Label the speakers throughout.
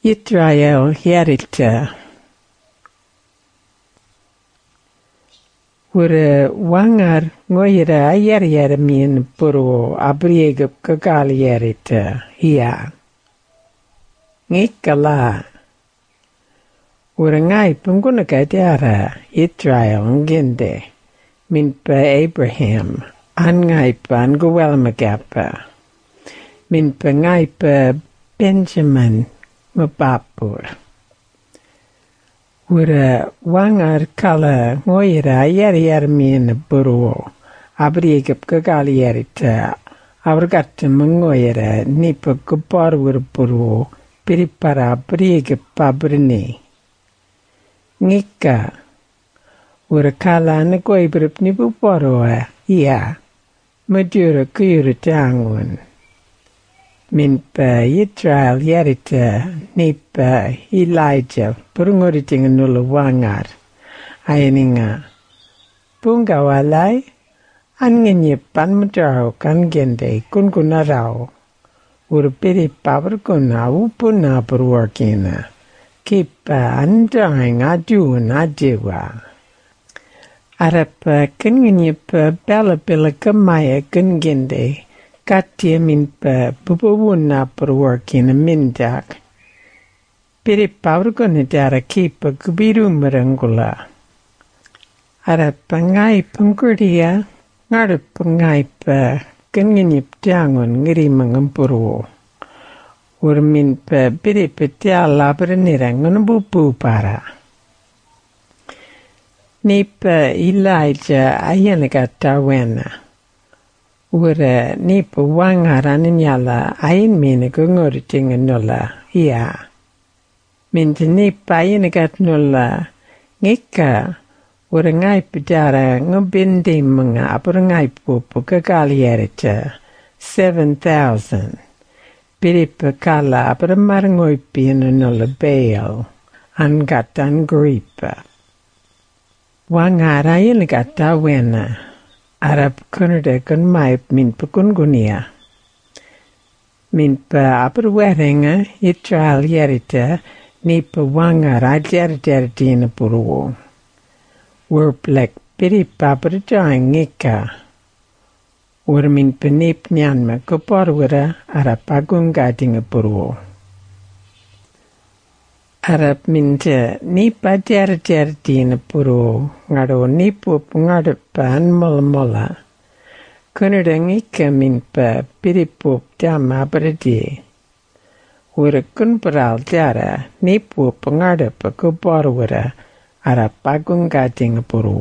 Speaker 1: Yisrael Yarita Ura wangar ngoyira ayar min puro abriegap kagal yarita hiya. Ngikala Ura ngai punguna katiara Yisrael ngende min pa Abraham an ngai pa angawelmagapa min pa ngai pa Benjamin mapapur. Ura wangar kala ngoyira ayar min puro abriegap kagal yarita abrgata mangoyira nipa kuparwur puro piripara abriegap pabrni. Ngika Ura kala na goibrip ni buporoa iya madura kuyura tangun. Min pa Yisrael yarita ni pa Elijah purunguritinga nula wangar. Ayaninga bunga walai anganyipan madrao kan gende kun kunarao. Ura piri pabrikuna upuna perworkina. Kipa andrang aduan adewa. Arapa kanganyipa bela bela kamaya kangende. Katia min pa bubawuna perworkina mindak. Piri pabrikuna dara kipa kubiru marangula. Arapa ngai pangkurdia. Ngarapa ngai pa kanganyip dangon ngiri mangampuro. Urmin pa biri petia labranirang ngunabubu para. Nipa Elijah ayanagata wena. Ura nipa wangaran nyala ayin mina gunguritinga nula iya. Minta nipa ayanagat nula ngika ura ngai pedara ngubindi mga apura ngai pupu kagaliyarita 7,000. Piripa kala apura marangoy pina nula bail angatan gripa. Wangara yanagata wena. Arab kunada kun maip min pakungunia. Min pa apur weringa Yisrael yarita ni pa wangara jarjartina puru. Werplek piri papur jang ngika. Wer min pa nip nyanma kuparwara arab pagungadinga puru. Arab minta nipa jarjartina puru ngaro nipu pungadapa mola. Kunada ngika min pa piripup dama berdi. Ura kunparal jara nipu pungadapa kuparwara arab pagungadinga puru.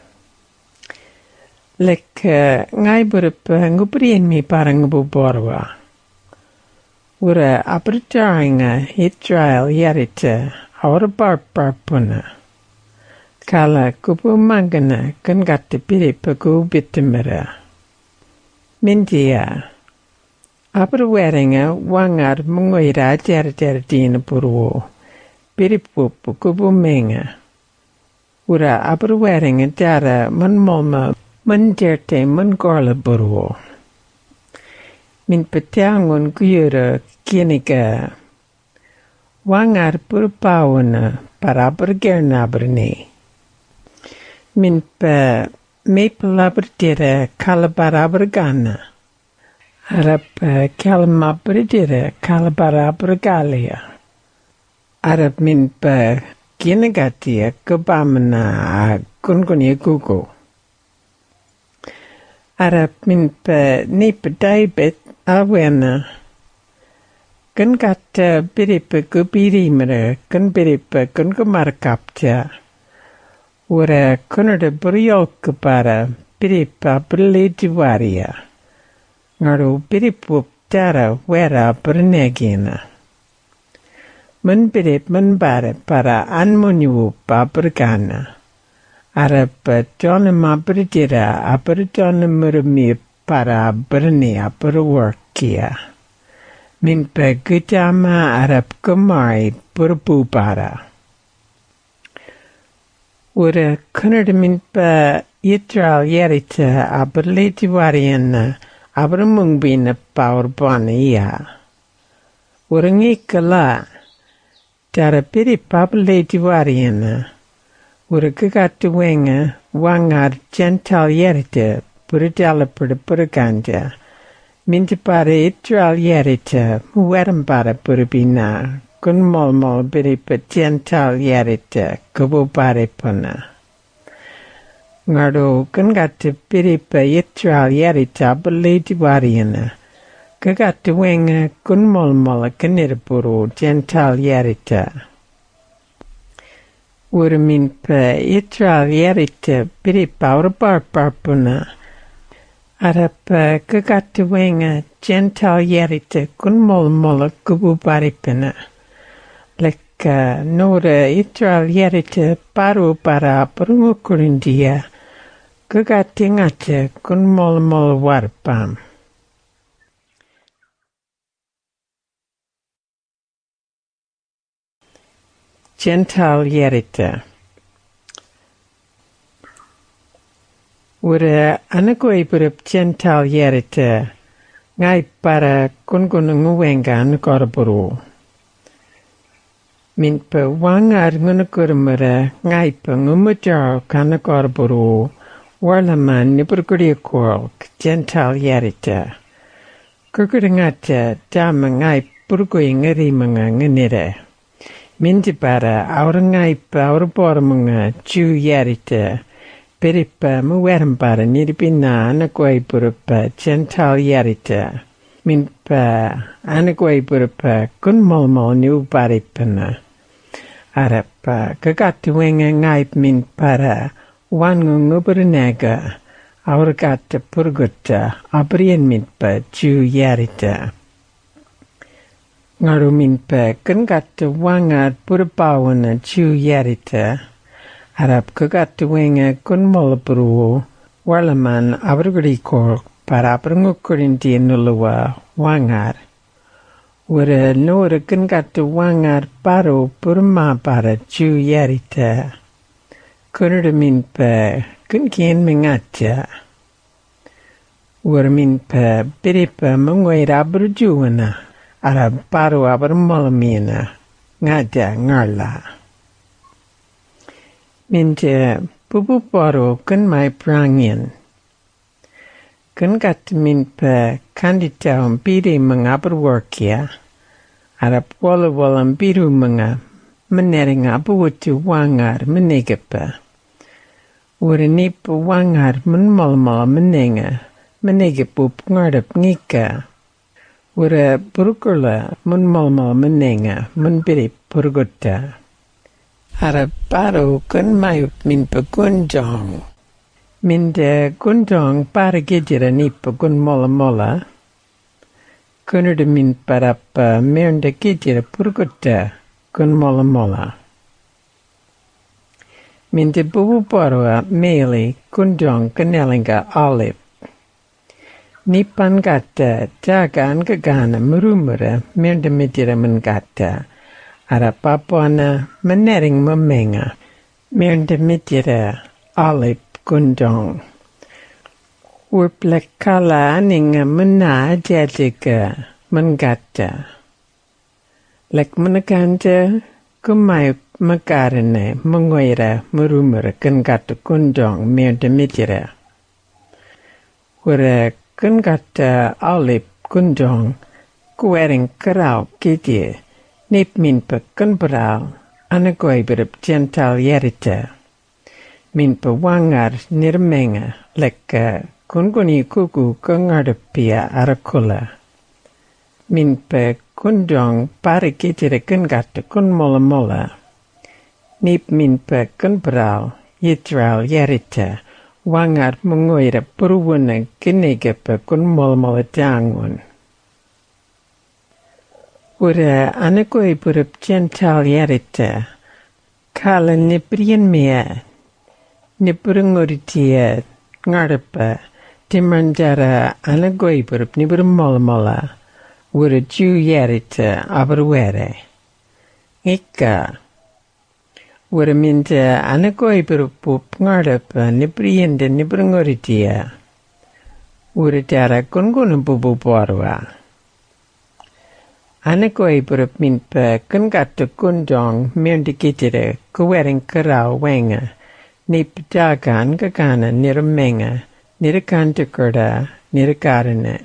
Speaker 1: Lek ngai berapa ngubrian mi parang bubarwa. Ura apertainga Yisrael yarita aura barpuna. Kala kupu mangana kan gata piripa ku bitimera. Mindia aperweringa wangar mungoira jarjartina puru. Piripupu kupu menga. Ura aperweringa jara manmolma manjerte mangorla puru. Min petiangun kuyura kinika. Wangar purpawana para bergerna berni. Min pa mepala berdira kalabara bergana. Arab kalma berdira kalabara bergalia. Arab min pa kinagatia kebamana kunkunia gugu. Arab min pa nipa daibet awena. Kan kata biripa kubirimera kan biripa kan kumarkapja. Ura kunada buriol kepara biripa berlejiwaria. Ngaru biripup dara wera bernegina. Men birip menbara para anmunyupa bergana. Arab jona ma berdira apar jona meremi para berni apar workia. Min pa gitama Arab kumai berbubara. Ura kunada min pa Yisrael yarita apar letiwariana apar mungbina power bana iya. Ura ngikala Tara pirippa leti variana. Ura kagatu wenga wangar gental yerita puritala purikanja. Minti pare itral yerita mueram para puribina. Kun molmol biripa gental yerita kubu pare puna. Ngaro kun gatu biripa itral yerita leti variana. Kagatu wenga kun molmola kanirpuru gental yerita. Urmin pe itral yerita biripa urbarpuna. Arapa kagatu wenga gental yerita kun molmola kubu baripina. Leka nora itral yerita paru para perungukurindia. Kagati ngate kun molmola warpam. Gental yerita. Ura anakoipurup gental yerita. Ngai para kungununguwenga anakoraburu. Minpa wangar ngunakurumara ngai pa ngumujar kanakoraburu. Warlaman nipurkuriakork gental yerita. Kurkuringata dama ngai purkui ngarimanga nganire. Minti para aurangai pa auraboramunga ju yerita. Peripa muweram para niripina anakwai purupa gental yerita. Minpa anakwai purupa kun molmol niu paripana. Arapa kagatu wenga ngaip min para wangu nguburunaga. Auragata purguta abrian minpa ju yerita. Ngaru minpa kun gata wangar purupawana ju yerita. Arab kagatu wenga kun molaburu warlaman abrugurikor para aprungukurinti nulawa wangar. Wara nora kun gatu wangar paru purma para ju yerita. Kunada minpa kun kien mingata. Wara minpa biripa mungwaira abrujuwana. Arab paru abrumulamina ngada ngarla. Minta bubu paro kun mai prangin. Kun gat minpa kandita umpiri mengaberworkia. Arab wala biru menga menering abuwutu wangar menegapa. Urinip wangar menmalmal menenga menegapup ngarap ngika. Ura purukula menmalmal menenga menbiri purguta. Arab paru kun mayup minpa kunjong. Minda kunjong para gejira nipa kun mola. Kunurda min parapa mernda gejira purguta kun mola. Minda bubu parua meli kunjong kanelinga alip. Nipan gata jaga angagana merumura mernda medira mengata. Arapapuana menering memenga. Mernda medira alip kunjong. Urplekala aninga mena jadiga mengata. Lek meneganta kumai makarane mengoira merumura kengata kunjong mernda medira. Ura kengata alip kunjong kuering kerau kidia. Nip minpa kunparau anagoi berap gental yerita. Minpa wangar nirmenga leka kunguni kuku kengarapia arakula. Minpa kunjong parikitira kengata kun mola. Nip minpa kunparau yitral yerita. Wangar mengoira peruwuna kinegapa kun mola jangun. Ura anakoi burup gental yerita. Kala niprian mea. Nipurunguritia ngarapa. Timandara anakoi burup niburum mola. Ura ju yerita abarwere. Ika. Ura minta anakoi burup ngarapa niprian de nipurunguritia. Ura dara kunguna bubu barwa. Anakoi burup minpa kungatu kundong miundikitire kuwering karau wenga. Nip jagan kakana niramenga nirakantukurda nirakarane.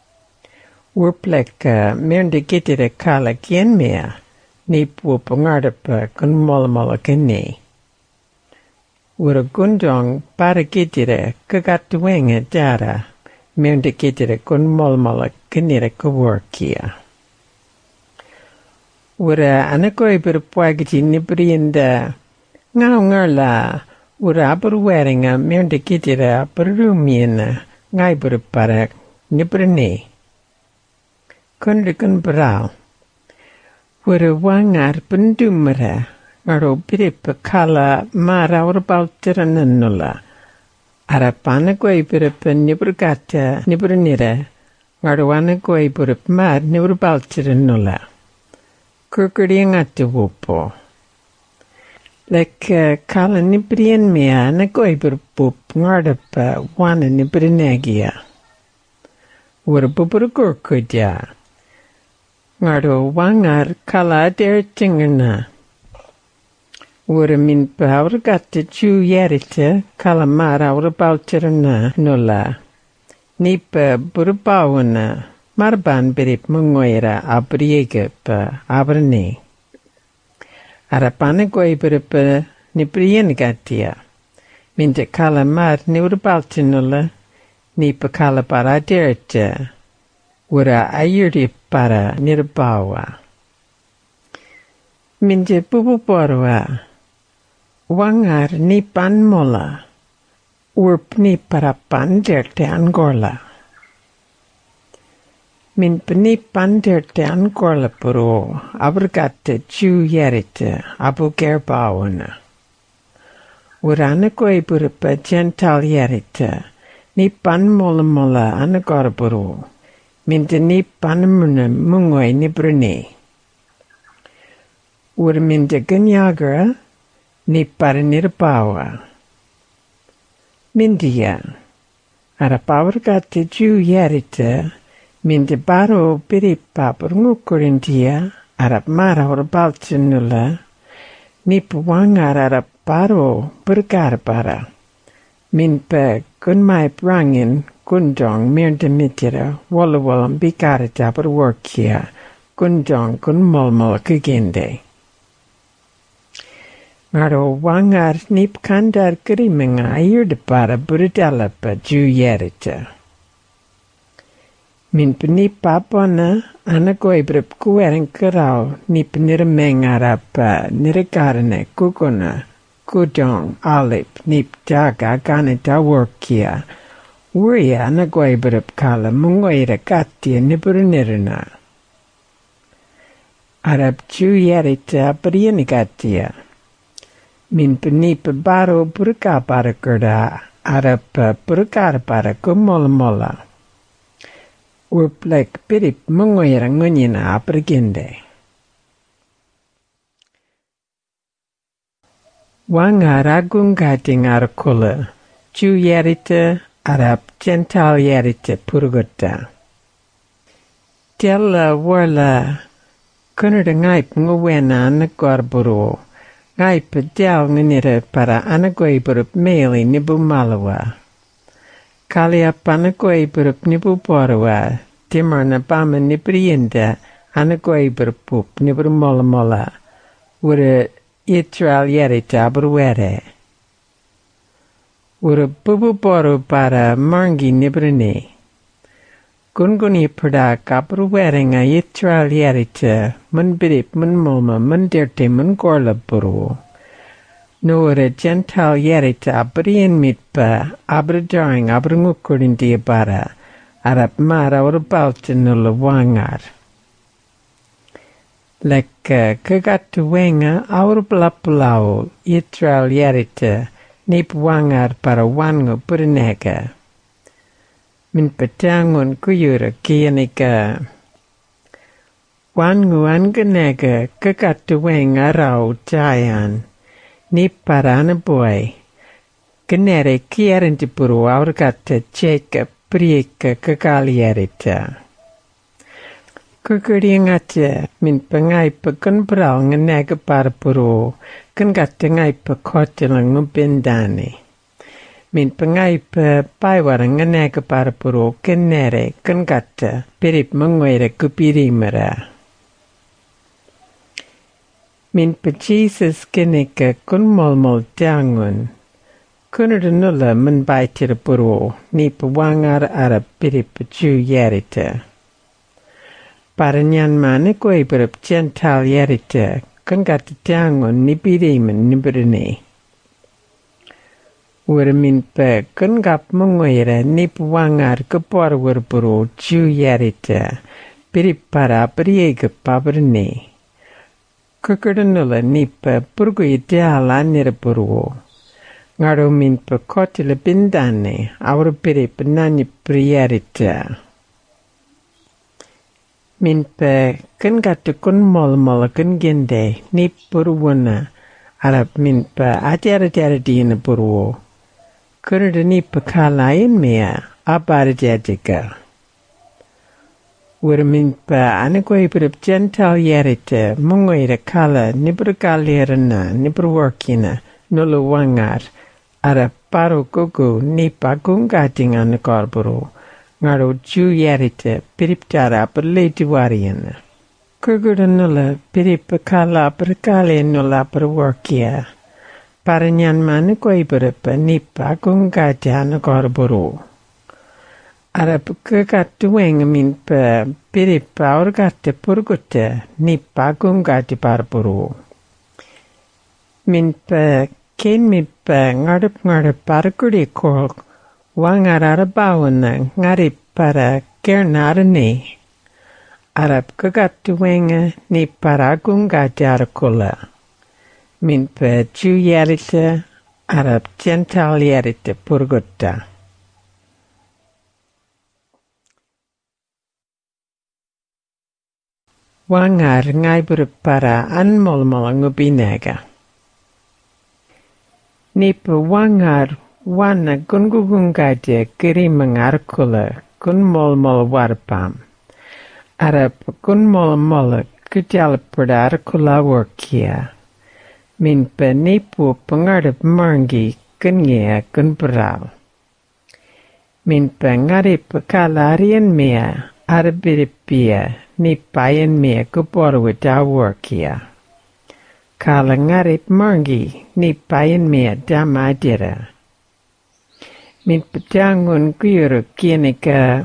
Speaker 1: Urpleka miundikitire kala kienmea nip wupungarapa kun molmola kene. Ura gundong parakitire kakatu wenga jara miundikitire kun molmola kenira kaworkia. Ura anakoi berpuagiti nibrienda ngaungarla ura aberweringa miundikitire aberumiena ngai berparak nibrene. Kundukun beral. Ura wangar pendumera ngaro biripa kala mara urbaltirananula. Arapana koi biripa nibrugata nibrenira ngaro anakoi birip mar nibrbaltiranula. Kurkuriangatu wupo. Lek kala nibrien mea anakoi birpup ngardapa wana nibrenegia. Ura buburugurkudya. Ngardo wangar kala der tingerna. Ura min paur gata ju yerite kala mara ura baltirana nula. Nipa burbawana marban birip mungoira abriega pa abrane. Arapana goi birip nibrien gatia. Minta kala mar ni ura baltinula nipa kala para derite. Ura ayuri para nirbawa. Minje bububorwa. Wangar ni panmola. Urp ni para panderte angorla. Min pani panderte angorla puro. Abrgate ju yerite abu gerbawana. Urana koi burpa gental yerite. Ni panmola mola anagora puro. Minta ni panamuna mungoi ni brune. Ura minta ganyagara ni para nirbawa. Mindia. Arapawargate ju yerite. Minta baro biripa purngukurintia. Arap mara urbaltinula. Ni puwangar arap baro bergarbara. Minpa gunmai brangin. Gundong mirdamitira wallawalam bikarita berworkia gundong kun molmol kugende. Ngaro wangar nip kandar kerimenga ayurda para burdalapa ju yerita. Min penip papana anakoi brip kuwering kerau nip nirmengarapa nirikarane kukuna kudong alip nip jaga ganita workia. Uria anagoi berep kala mungoira katia niburnirina. Arab ju yerita beriani katia. Min penipa baro burka para kerda. Arab burka para kumolamola. Urplek birip mungoira ngunyina aperginde. Wanga ragung gating arakula. Ju yerita Arab gental yerite purgota. Tella warla kunurda ngaip nguwena anagwarburu. Ngaip del nganira para anagoi burup meli nibu malawa. Kalia panagoi burup nibu borwa. Timur na bama nibrienda anagoi burup nibu mola mola. Ura itral yerite aburwere. Ura bubu boru para marngi nibrene. Gunguni pada kapru weringa yitral yerita mun birip mun mulma mun dirte mun gorla buru. No ura gental yerita abrien mitpa abrajaring abrangukurin dia bara arap mara ura balta nula wangar. Leka kagatu wenga aur blapulau yitral yerita nip wangar para wango purnega. Min petangun kuyura kianika. Wango anganega kagatu wenga rau jayan. Nip parana boy. Genere kiarintipuru aurgata cheka prieka kagalierita. Kukuriangate min pengai pekun beral ngenega parpuro kan gatengai pekotilang ngubendani. Min pengai pe paiwara ngenega parpuro kenere kan gata pirip mengoire kupirimera. Min pe Jesus keneka kun molmol tiangun. Kunur nulla men baitir puro ni pewangar ara pirip ju yerita. Paranyan mane koi berap gental yerita kan gata tiangun ni pirimen ni berene. Min pe kan gap mengoira ni pewangar kepor puro ju yerita pirip para periega pabrene. Kukudanula ni pe purgu ideala nira puro. Ngaro min pe kotila bindane awra pirip nani priyerita. Min pe kan gata kun mol kan gende ni purwana arab min pe atera dina purwo. Kunada ni pe kalain mea abara jajika. Min pe anakoi pirip gental yerita mungoira kala nibrgalirana nibrworkina nula wangar ara paro gugu ni pagungating anakorburu. Ngaro ju yerita pirip tara perleti wariana. Kuguda nula pirip kala perkali nula perworkia. Paranyan mana koi pirip ni pagungating anakorburu. Ara kekatueng min pe pirip aurgate purgute ni pagungati parpuru. Min pe ken mi pe ngarep parkuri kol wangar arabawana ngarip para kernarane. Arab kekatueng ni paragungati arakula. Min pe ju yerita arab gental yerita purgutta. Wangar ngai berpara anmol-mol ngubinega. Nipa wangar wana gungugungaja kiri mengarkula kun mol-mol warpam. Arab kun mol-mol kejal pada arkula workia. Min pe nipu pengarap margi kenya kun beral. Min pe ngarip kalarian mea arbiripia ni payan mea kuporwa daworkia. Kala ngarip margi ni payan mea damadira. Min petangun kuyuru kianika.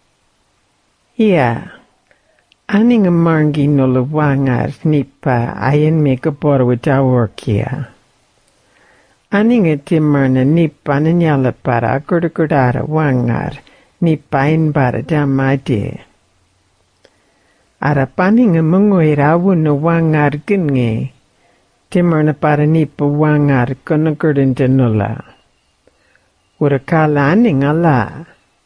Speaker 1: Ia, aning margi nula wangar ni pa ayan mea kuporwa daworkia. Aning timarna ni pananyala para kudara wangar ni payan bara damadira. Ara paning mengoira wuna wangar genge, timarna para nipa wangar konagurdan janula. Ura kala aning ala.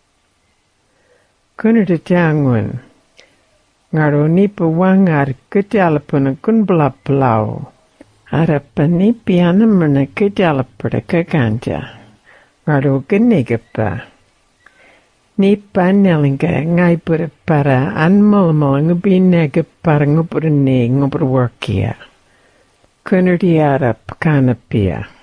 Speaker 1: Kunada jangun, ngaro nipa wangar kejalapuna kun belap-belau. Ara panipi anamana kejalapura kaganja, ngaro genegapa. Ni panelinga ngai para anmol-mol ngubinega para ngupurne ngupurworkia. Kunardi Arab kanapia.